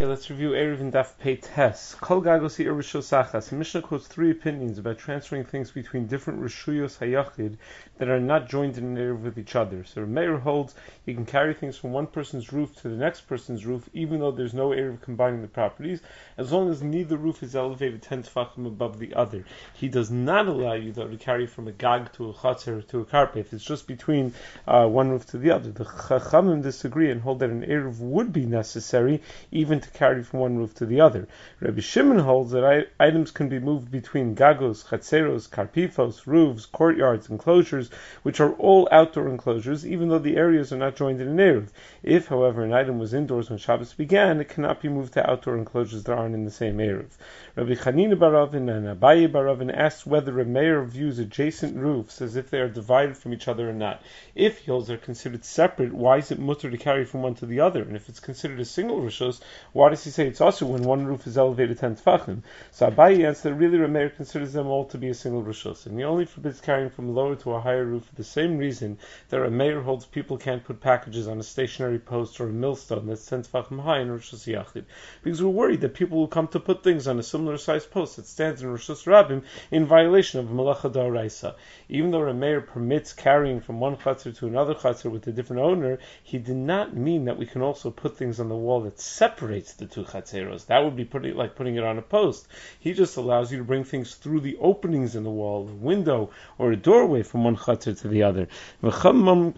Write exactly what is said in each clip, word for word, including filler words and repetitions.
Okay, let's review Erev and Daf Pei Tes. Kol Gagosi Rishus Achas. The Mishnah quotes three opinions about transferring things between different Rishuyos Hayachid that are not joined in an Erev with each other. So Meir holds you can carry things from one person's roof to the next person's roof, even though there's no Erev combining the properties, as long as neither roof is elevated ten tefachim above the other. He does not allow you, though, to carry from a Gag to a Chatzer to a Karpeth. It's just between uh, one roof to the other. The Chachamim disagree and hold that an Erev would be necessary, even to carry from one roof to the other. Rabbi Shimon holds that I- items can be moved between gagos, chatzeros, karpifos, roofs, courtyards, enclosures, which are all outdoor enclosures, even though the areas are not joined in an erev. If, however, an item was indoors when Shabbos began, it cannot be moved to outdoor enclosures that aren't in the same erev. Rabbi Chanina bar Ravin and Abaye bar Ravin asked whether a mayor views adjacent roofs as if they are divided from each other or not. If he holds they're considered separate, why is it mutter to carry from one to the other? And if it's considered a single rishos, why does he say it's also when one roof is elevated ten tefachim? So Abaye answered that really Rameir considers them all to be a single rishos, and he only forbids carrying from lower to a higher roof for the same reason that Rameir holds people can't put packages on a stationary post or a millstone that's ten tefachim high in rishos yachid, because we're worried that people will come to put things on a similar sized post that stands in rishos rabim in violation of malacha d'oraisa. Even though Rameir permits carrying from one chatzer to another chatzer with a different owner, he did not mean that we can also put things on the wall that separates the two chatzeros. That would be putting, like putting it on a post. He just allows you to bring things through the openings in the wall, a window, or a doorway from one chatzer to the other. According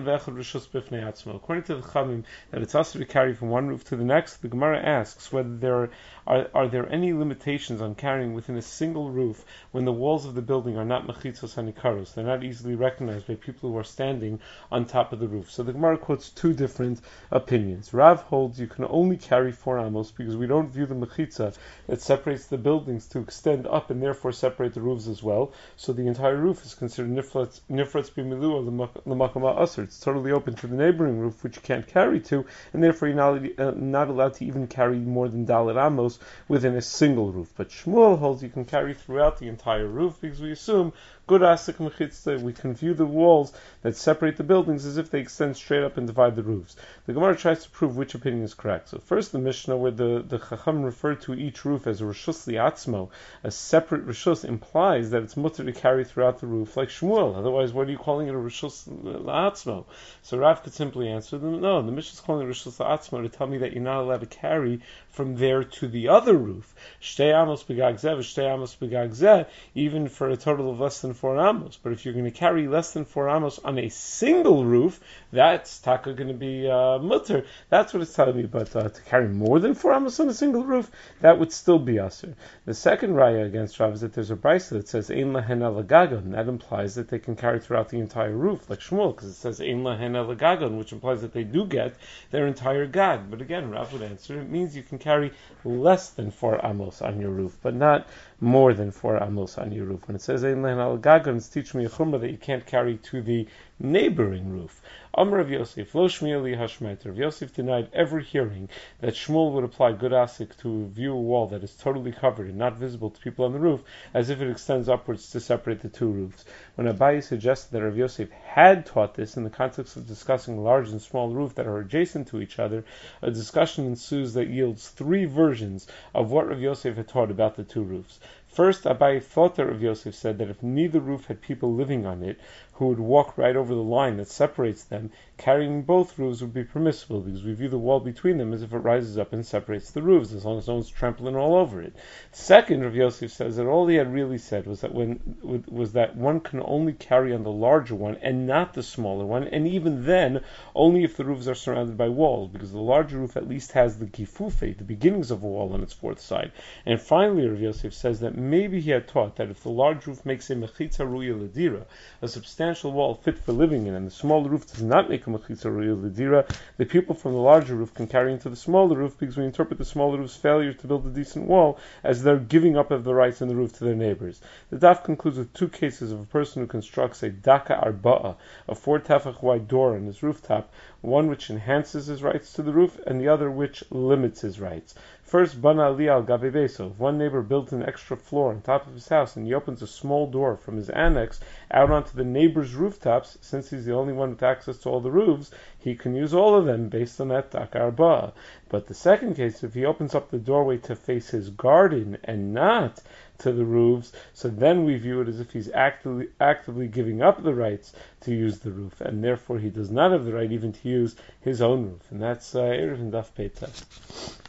to the Chamim, that it's also to carry from one roof to the next, the Gemara asks whether there are, are, are there any limitations on carrying within a single roof when the walls of the building are not mechitzos hanikaros. They're not easily recognized by people who are standing on top of the roof. So the Gemara quotes two different opinions. Rav holds you can only carry four amos because we don't view the mechitza that separates the buildings to extend up and therefore separate the roofs as well. So the entire roof is considered nifratz b'milu or l'makama asr. It's totally open to the neighboring roof, which you can't carry to, and therefore you're not, uh, not allowed to even carry more than dalet amos within a single roof. But Shmuel holds you can carry throughout the entire roof because we assume good asik mechitza, we can view the walls that separate the buildings as if they extend straight up and divide the roofs. The Gemara tries to prove which opinion is correct. So first, the Mishnah, where the, the Chacham referred to each roof as a rishus liatzmo, a separate rishus, implies that it's mutter to carry throughout the roof like Shmuel. Otherwise, what are you calling it a rishus liatzmo? So Rav could simply answer them, no, the Mishnah is calling it rishus liatzmo to tell me that you're not allowed to carry from there to the other roof. Shtei amos begag zeh, shtei amos begag zeh, even for a total of less than four amos. But if you're going to carry less than four amos on a single roof, that's taka going to be uh, mutter. That's what it's telling me. But uh, to carry more than four amos on a single roof, that would still be asur. The second raya against Rav is that there's a brisa that says ein lahen ela gagon. That implies that they can carry throughout the entire roof, like Shmuel, because it says ein lahen ela gagon, which implies that they do get their entire gag. But again, Rav would answer, it means you can carry less than four amos on your roof, but not more than four amos on your roof. When it says ein lahen ela gagon, it's teaching me a chumrah that you can't carry to the neighboring roof. Amar Rav Yosef, lo shmiya li hashmeter. Rav Yosef denied ever hearing that Shmuel would apply good asik to view a wall that is totally covered and not visible to people on the roof, as if it extends upwards to separate the two roofs. When Abaye suggested that Rav Yosef had taught this in the context of discussing large and small roofs that are adjacent to each other, a discussion ensues that yields three versions of what Rav Yosef had taught about the two roofs. First, Abaye thought that Rav Yosef said that if neither roof had people living on it, who would walk right over the line that separates them, carrying both roofs would be permissible, because we view the wall between them as if it rises up and separates the roofs, as long as no one's trampling all over it. Second, Rav Yosef says that all he had really said was that when was that one can only carry on the larger one and not the smaller one, and even then, only if the roofs are surrounded by walls, because the larger roof at least has the gifufe, the beginnings of a wall on its fourth side. And finally, Rav Yosef says that maybe he had taught that if the large roof makes a mechitza ruya ledira, a substantial wall fit for living in, and the smaller roof does not make a mechitza ruya ledira, the people from the larger roof can carry into the smaller roof, because we interpret the smaller roof's failure to build a decent wall as their giving up of the rights in the roof to their neighbors. The daf concludes with two cases of a person who constructs a daka arba'a, a four tefach wide door on his rooftop, one which enhances his rights to the roof and the other which limits his rights. First, Bana Ali al Gabe Beso. If one neighbor built an extra floor on top of his house and he opens a small door from his annex out onto the neighbor's rooftops, since he's the only one with access to all the roofs, he can use all of them based on that Taka Arba. But the second case, if he opens up the doorway to face his garden and not to the roofs, so then we view it as if he's actively actively giving up the rights to use the roof, and therefore he does not have the right even to use his own roof. And that's uh, Erev and Daf Pei Tzad.